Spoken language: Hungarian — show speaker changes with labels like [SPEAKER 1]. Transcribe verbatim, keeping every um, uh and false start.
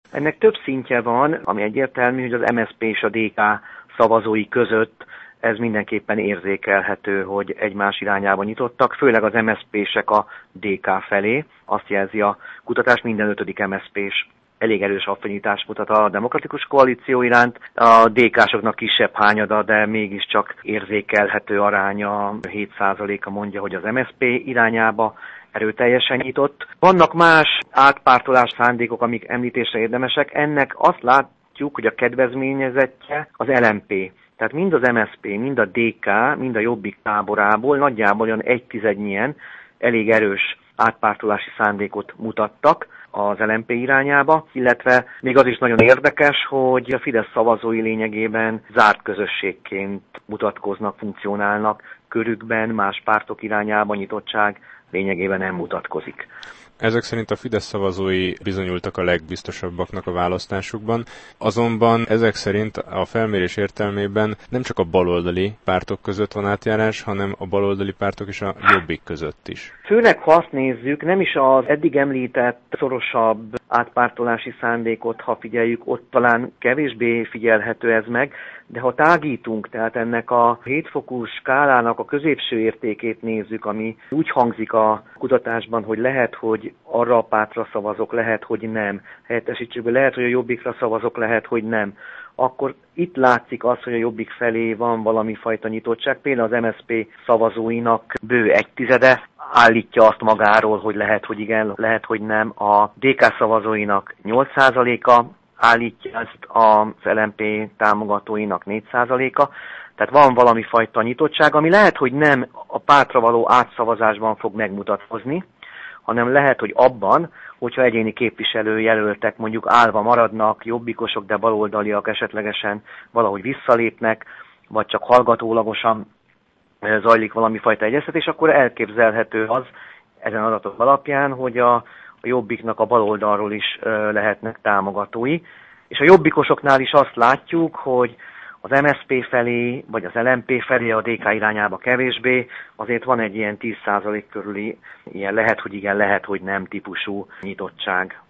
[SPEAKER 1] Ennek több szintje van, ami egyértelmű, hogy az em es zé pé és a dé ká szavazói között ez mindenképpen érzékelhető, hogy egymás irányába nyitottak, főleg az em es zé pések a dé ká felé. Azt jelzi a kutatás, minden ötödik em es zé pés elég erős affinitást mutat a demokratikus koalíció iránt. A dé ká-soknak kisebb hányada, de mégiscsak érzékelhető aránya, hét százaléka mondja, hogy az em es zé pé irányába erőteljesen nyitott. Vannak más átpártolás szándékok, amik említésre érdemesek. Ennek azt látjuk, hogy a kedvezményezettje az el em pé. Tehát mind az em es zé pé, mind a dé ká, mind a Jobbik táborából nagyjából olyan egy tizednyien elég erős átpártolási szándékot mutattak az el em pé irányába, illetve még az is nagyon érdekes, hogy a Fidesz szavazói lényegében zárt közösségként mutatkoznak, funkcionálnak körükben, más pártok irányába nyitottság lényegében nem mutatkozik.
[SPEAKER 2] Ezek szerint a Fidesz szavazói bizonyultak a legbiztosabbaknak a választásukban, azonban ezek szerint a felmérés értelmében nem csak a baloldali pártok között van átjárás, hanem a baloldali pártok és a Jobbik között is.
[SPEAKER 1] Főleg, ha azt nézzük, nem is az eddig említett szorosabb átpártolási szándékot, ha figyeljük, ott talán kevésbé figyelhető ez meg, de ha tágítunk, tehát ennek a hétfokú skálának a középső értékét nézzük, ami úgy hangzik a kutatásban, hogy lehet, hogy arra a pártra szavazok, lehet, hogy nem. Helyettesítsük be, lehet, hogy a Jobbikra szavazok, lehet, hogy nem. Akkor itt látszik az, hogy a Jobbik felé van valami fajta nyitottság. Például az em es zé pé szavazóinak bő egy tizede állítja azt magáról, hogy lehet, hogy igen, lehet, hogy nem. A dé ká szavazóinak nyolc százaléka állítja ezt az el em pé támogatóinak négy százaléka. Tehát van valami fajta nyitottság, ami lehet, hogy nem a pártra való átszavazásban fog megmutatkozni, hanem lehet, hogy abban, hogyha egyéni képviselőjelöltek mondjuk állva maradnak, jobbikosok, de baloldaliak esetlegesen valahogy visszalépnek, vagy csak hallgatólagosan zajlik valami fajta egyeztetés, akkor elképzelhető az ezen adatok alapján, hogy a a Jobbiknak a baloldalról is ö, lehetnek támogatói. És a jobbikosoknál is azt látjuk, hogy az em es zé pé felé, vagy az el em pé felé, a dé ká irányába kevésbé, azért van egy ilyen tíz százalék körüli, ilyen lehet, hogy igen, lehet, hogy nem típusú nyitottság.